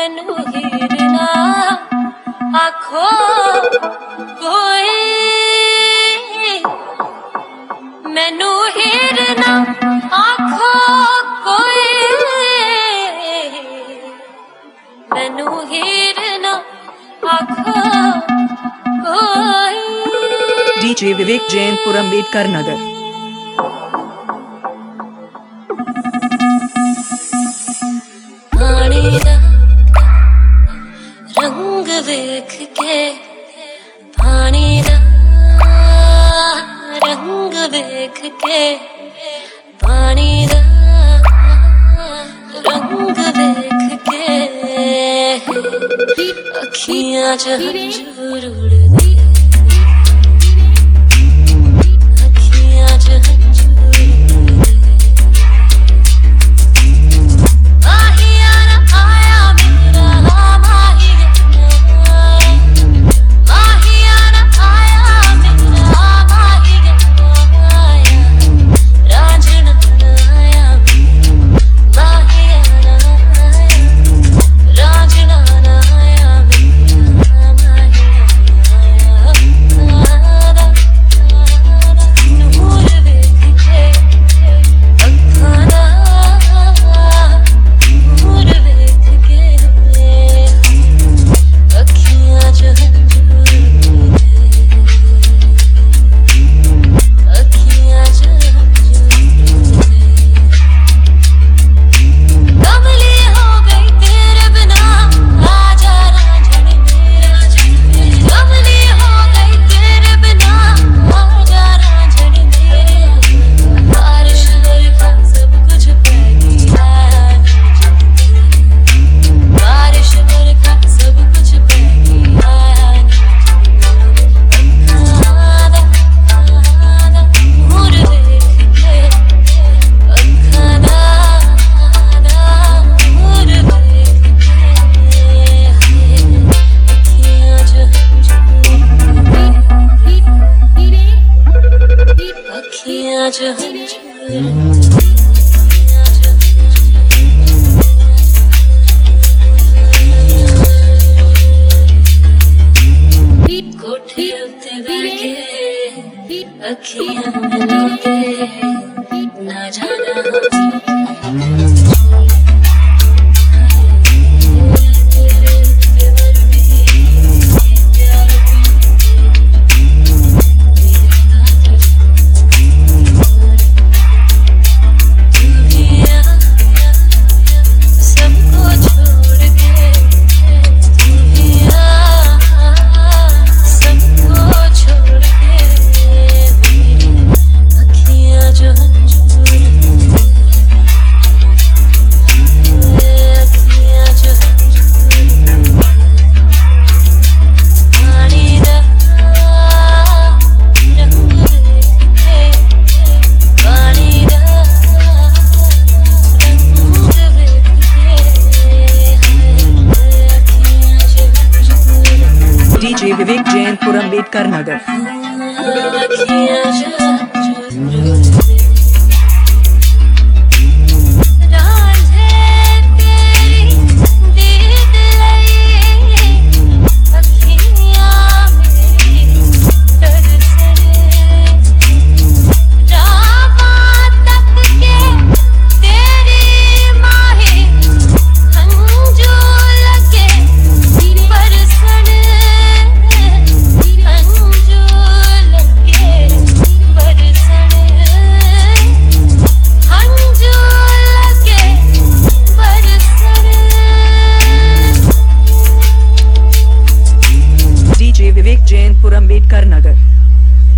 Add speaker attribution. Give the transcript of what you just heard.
Speaker 1: मैनू हीर ना आखो कोई, मैनू हीर ना आखो कोई, मैनू हीर ना आखो कोई।
Speaker 2: DJ विवेक जैनपुर अम्बेडकर नगर।
Speaker 1: पानी दा रंग वेख के, पानी दा रंग वेख के, पानी दा रंग वेख के, अखियां च हंजूर उड़दे, अखियां च हंजूर उड़दे। कोठे उत्ते बैठे अखियां मिला के ना जाना
Speaker 2: DJ विवेक जैनपुर अम्बेडकर नगर।